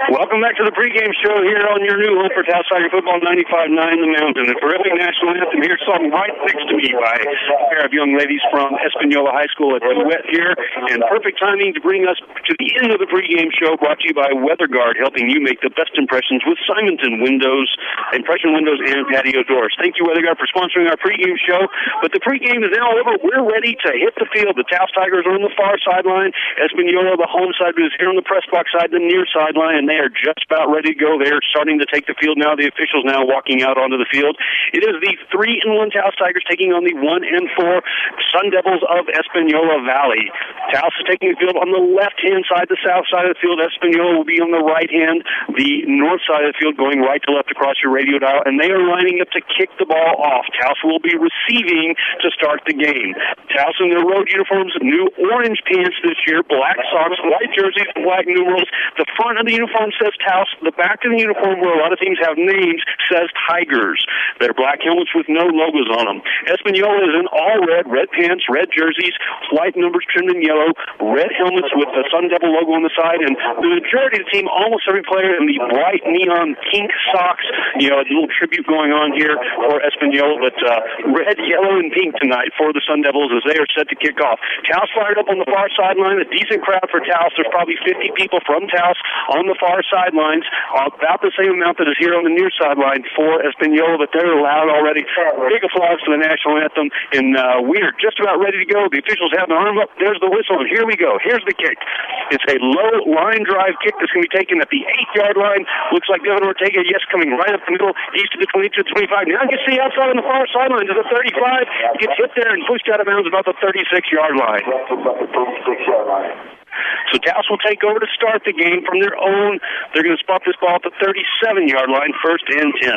Welcome back to the pregame show here on your new home for Taos Tiger football, 95.9 The Mountain. It's a really national anthem here, sung right next to me by a pair of young ladies from Espanola High School at Duet here. And perfect timing to bring us to the end of the pregame show, brought to you by WeatherGuard, helping you make the best impressions with Simonton windows, impression windows, and patio doors. Thank you, WeatherGuard, for sponsoring our pregame show. But the pregame is now over. We're ready to hit the field. The Taos Tigers are on the far sideline. Espanola, the home side, is here on the press box side, the near sideline, and they are just about ready to go. They're starting to take the field now. The officials now walking out onto the field. It is the 3-1 Taos Tigers taking on the 1-4 Sun Devils of Espanola Valley. Taos is taking the field on the left-hand side, the south side of the field. Espanola will be on the right hand, the north side of the field, going right to left across your radio dial, and they are lining up to kick the ball off. Taos will be receiving to start the game. Taos in their road uniforms, new orange pants this year, black socks, white jerseys, black numerals. The front of the uniform says Taos. The back of the uniform, where a lot of teams have names, says Tigers. They're black helmets with no logos on them. Espanola is in all red, red pants, red jerseys, white numbers trimmed in yellow, red helmets with the Sun Devil logo on the side, and the majority of the team, almost every player, in the bright neon pink socks. You know, a little tribute going on here for Espanola, but red, yellow, and pink tonight for the Sun Devils as they are set to kick off. Taos fired up on the far sideline, a decent crowd for Taos. There's probably 50 people from Taos on the far sidelines, about the same amount that is here on the near sideline for Espanola, but they're loud already. Big applause for the national anthem, and we are just about ready to go. The officials have their arm up. There's the whistle, and here we go. Here's the kick. It's a low line drive kick that's going to be taken at the 8-yard line. Looks like Devin Ortega, yes, coming right up the middle, east of the 22-25. Now gets the outside on the far sideline to the 35. Gets hit there and pushed out of bounds about the 36-yard line. So Taos will take over to start the game from their own. They're going to spot this ball at the 37-yard line, 1st and 10.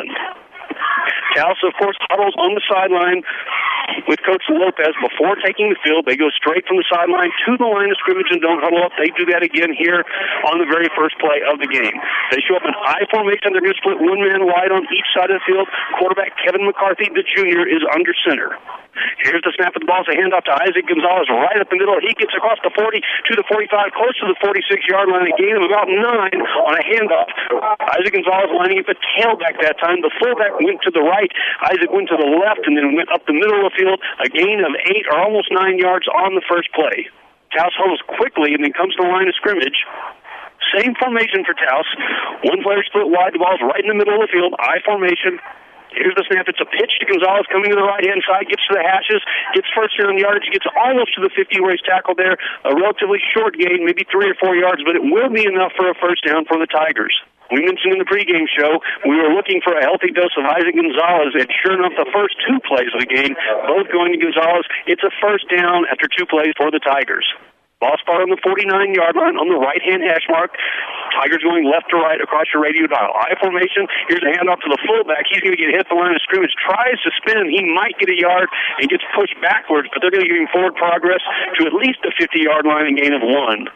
Taos, of course, huddles on the sideline with Coach Lopez before taking the field. They go straight from the sideline to the line of scrimmage and don't huddle up. They do that again here on the very first play of the game. They show up in I formation. They're going to split one man wide on each side of the field. Quarterback Kevin McCarthy, the junior, is under center. Here's the snap of the ball. It's a handoff to Isaac Gonzalez right up the middle. He gets across the 40 to the 45, close to the 46-yard line. A gain of about 9 on a handoff. Isaac Gonzalez lining up a tailback that time. The fullback went to the right. Isaac went to the left and then went up the middle of the field. A gain of 8 or almost 9 yards on the first play. Taos huddles quickly and then comes to the line of scrimmage. Same formation for Taos. One player split wide. The ball's right in the middle of the field. I formation. Here's the snap. It's a pitch to Gonzalez coming to the right-hand side, gets to the hashes, gets first down yardage, gets almost to the 50 where he's tackled there. A relatively short gain, maybe 3 or 4 yards, but it will be enough for a first down for the Tigers. We mentioned in the pregame show we were looking for a healthy dose of Isaac Gonzalez, and sure enough, the first 2 plays of the game, both going to Gonzalez. It's a first down after 2 plays for the Tigers. Ball spot on the 49-yard line on the right-hand hash mark. Tigers going left to right across your radio dial. I formation. Here's a handoff to the fullback. He's going to get hit the line of scrimmage. Tries to spin. He might get a yard and gets pushed backwards, but they're going to give him forward progress to at least the 50-yard line and gain of 1.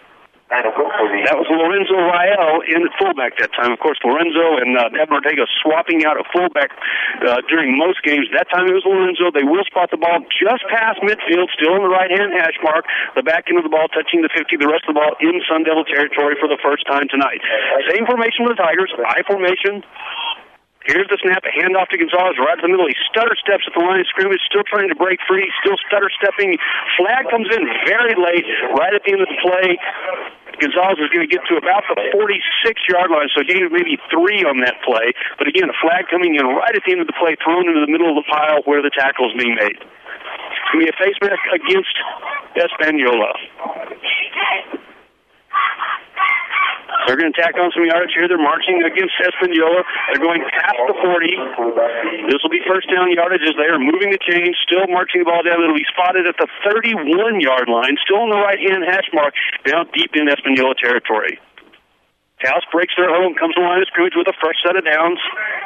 That was Lorenzo Rael in at fullback that time. Of course, Lorenzo and Devin Ortega swapping out a fullback during most games. That time it was Lorenzo. They will spot the ball just past midfield, still in the right-hand hash mark. The back end of the ball touching the 50. The rest of the ball in Sun Devil territory for the first time tonight. Same formation with the Tigers. I formation. Here's the snap, a handoff to Gonzalez right in the middle. He stutter steps at the line of scrimmage, still trying to break free, still stutter stepping. Flag comes in very late, right at the end of the play. Gonzalez is going to get to about the 46-yard line, so he maybe 3 on that play. But again, a flag coming in right at the end of the play, thrown into the middle of the pile where the tackle is being made. It's going to be a face mask against Espanola. They're going to tack on some yardage here. They're marching against Espanola. They're going past the 40. This will be first down yardage as they are moving the chains, still marching the ball down. It'll be spotted at the 31-yard line, still in the right-hand hash mark, now deep in Espanola territory. Taos breaks their home, comes to the line of scrimmage with a fresh set of downs.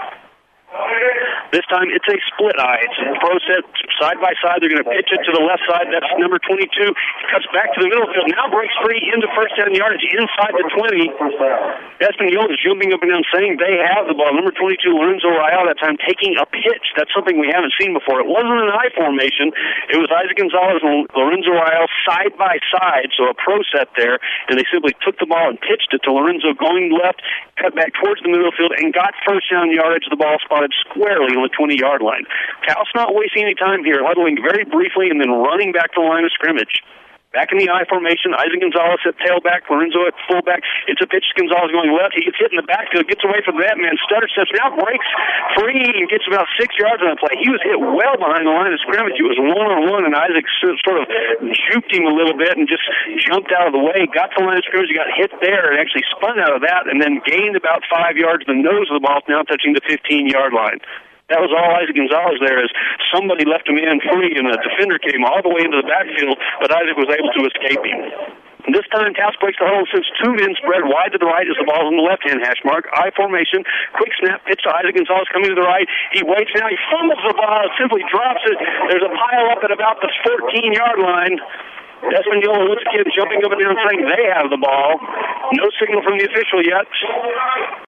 This time it's a split eye. It's a pro set side by side. They're going to pitch it to the left side. That's number 22. Cuts back to the middle field. Now breaks free into first down yardage inside the 20. Espanola is jumping up and down saying they have the ball. Number 22, Lorenzo Rael, that time taking a pitch. That's something we haven't seen before. It wasn't an I formation. It was Isaac Gonzalez and Lorenzo Rael side by side, so a pro set there, and they simply took the ball and pitched it to Lorenzo going left cut back towards the middle of the field and got first down yardage. The ball spotted squarely on the 20-yard line. Taos not wasting any time here, huddling very briefly and then running back to the line of scrimmage. Back in the I formation, Isaac Gonzalez at tailback, Lorenzo at fullback. It's a pitch to Gonzalez going left. He gets hit in the backfield, gets away from that man. Stutter steps now, breaks free, and gets about 6 yards on the play. He was hit well behind the line of scrimmage. It was one-on-one, and Isaac sort of juked him a little bit and just jumped out of the way. Got to the line of scrimmage, he got hit there, and actually spun out of that, and then gained about 5 yards. The nose of the ball now touching the 15-yard line. That was all Isaac Gonzalez there, as somebody left him in free, and a defender came all the way into the backfield, but Isaac was able to escape him. And this time, Taos breaks the huddle since 2 men spread wide to the right as the ball's on the left-hand hash mark. I formation, quick snap, pitch to Isaac Gonzalez coming to the right. He waits now, he fumbles the ball, simply drops it. There's a pile up at about the 14-yard line. Espanola Looks kid jumping up and down saying they have the ball. No signal from the official yet.